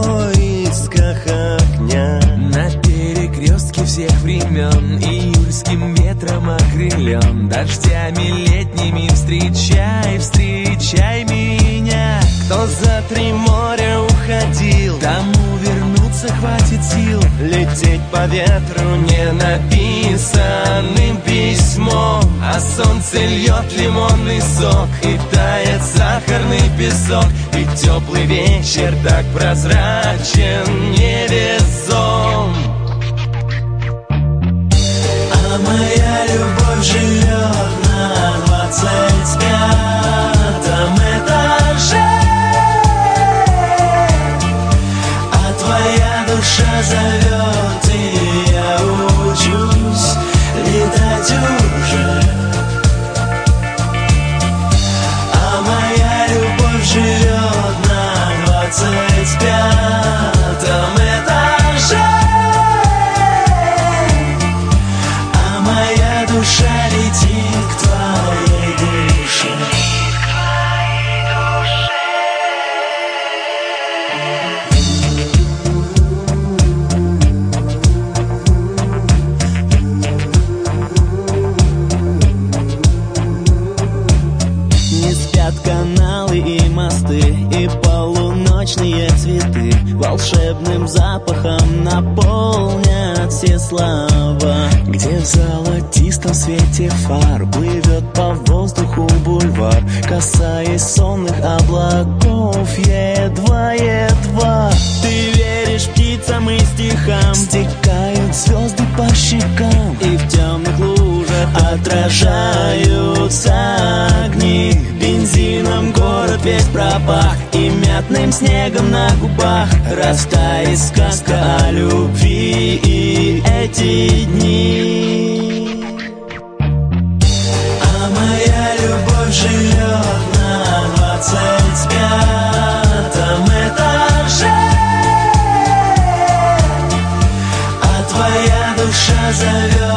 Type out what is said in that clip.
поисках огня. На перекрестке всех времен, июльским ветром окрылен, дождями летними встречай, встречай меня. Кто за 3 моря уходил, тому вернуться хватит сил. лететь по ветру не написанным письмом. А солнце льет лимонный сок, И тает сахарный песок. И теплый вечер так прозрачен, невесом. А моя любовь живет на 25-м этаже, а твоя душа зовет, и я учусь летать уже. А моя любовь живет на 25-м этаже, а моя душа летит к твоей душе. Не спят каналы и мосты, и полуночные цветы волшебным запахом наполнят все слова. Где в золотистом свете фар плывет по воздуху бульвар, касаясь сонных облаков едва-едва. Ты веришь птицам и стихам, Стекают звезды по щекам, и в темных лужах отражаются огни. бензином город весь пропах, и мятным снегом на губах растает сказка о любви и эти дни. А моя любовь живет на 25-м этаже, а твоя душа зовет.